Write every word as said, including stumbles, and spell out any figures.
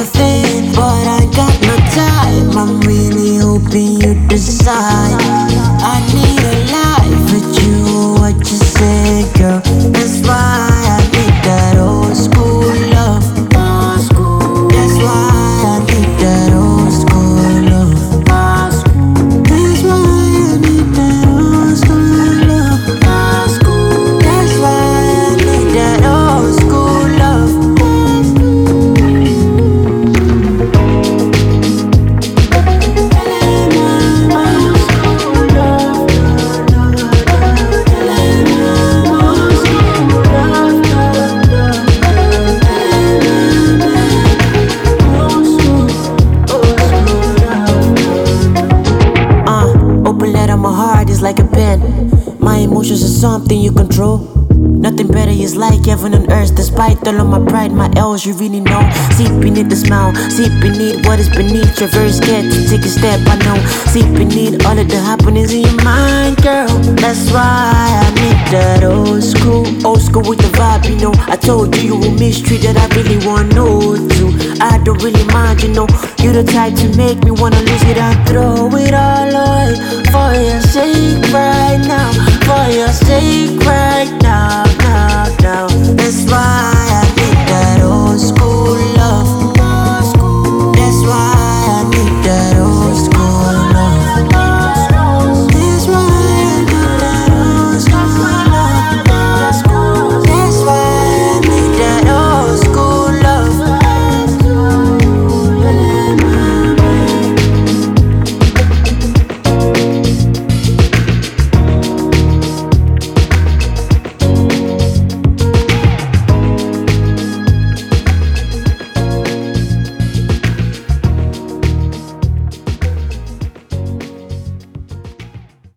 nothing, but I got no time. I'm really hoping you decide. I need a life with you, what you say, girl? That's why I need that old school love. Old school. That's why I need that old school love. Old school. That's why I need that old school love. Old school. That's why I need that old school love. Open letter, my heart is like a pen. My emotions are something you control. Nothing better is like heaven on earth. Despite all of my pride, my L's, you really know. See beneath the smile, see beneath what is beneath your verse. Scared to take a step, I know. See beneath all of the happenings in your mind, girl. That's why I need that old school. Old school with the vibe, you know. I told you you were mystery that I really want to know to. I don't really mind, you know. You the type to make me wanna lose it and throw it all away. For your sake right now, for your sake right now, now, now. That's why